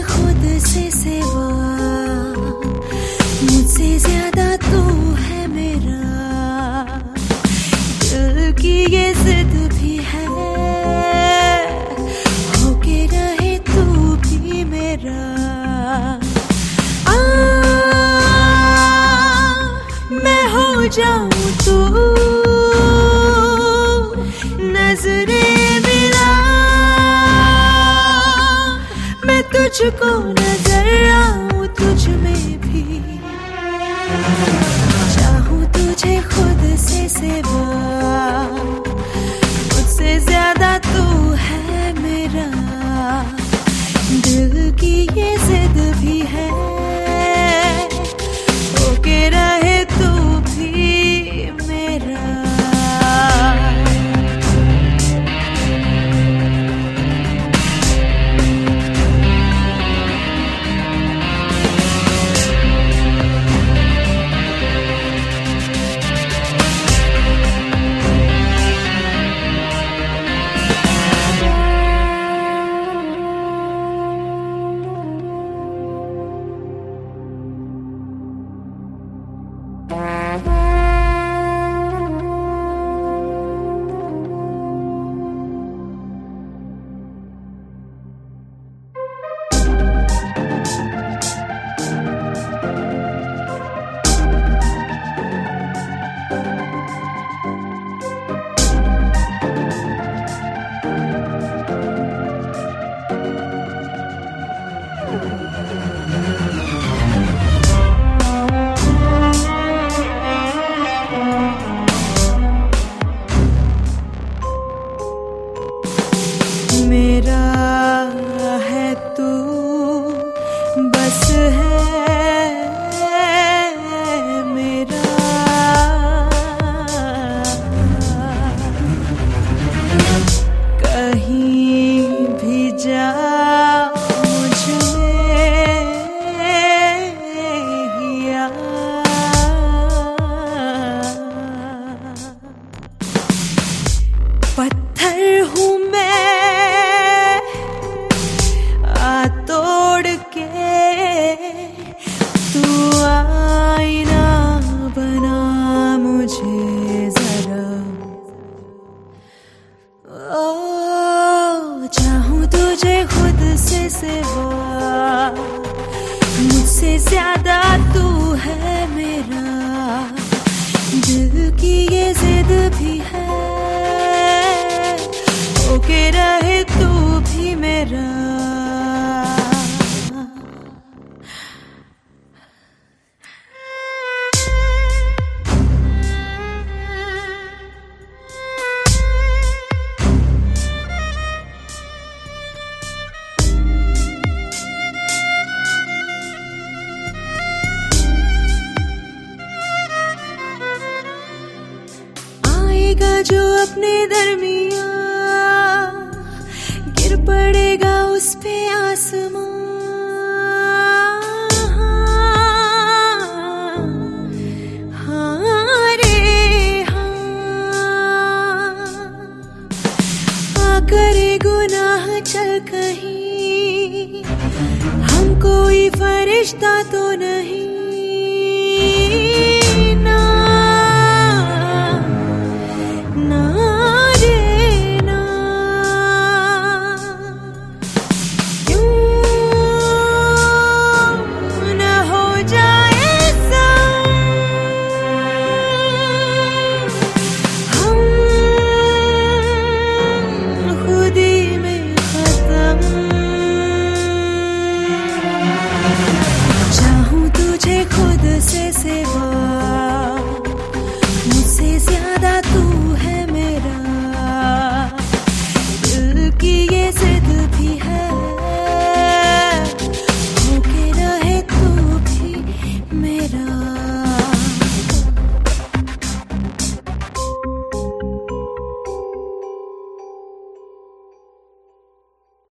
खुद से सिवा, मुझसे ज्यादा तू है मेरा। दिल की ये जिद भी है, होके रहे तू भी मेरा। मैं हो जाऊं तू, नजरें मिला, मैं तुझको नजर आऊं तुझ में भी। चाहूं तुझे खुद से सिवा, मुझसे ज्यादा तू है मेरा। दिल की ये जिद भी है, होके रहे तू भी मेरा। मेरा है तू, बस है मेरा। कहीं भी जा मुझ में ही आ। पत्थर हूँ मैं तोड़ के, तू आईना बना मुझे जरा। ओ चाहूं तुझे खुद से सिवा, मुझसे ज्यादा तू है मेरा। दिल की ये जिद भी है, होके रहे तू भी मेरा। जो अपने दरमिया गिर पड़ेगा उस पे आसमां। हाँ रे हाँ, करे गुनाह चल कहीं, हम कोई फरिश्ता तो नहीं।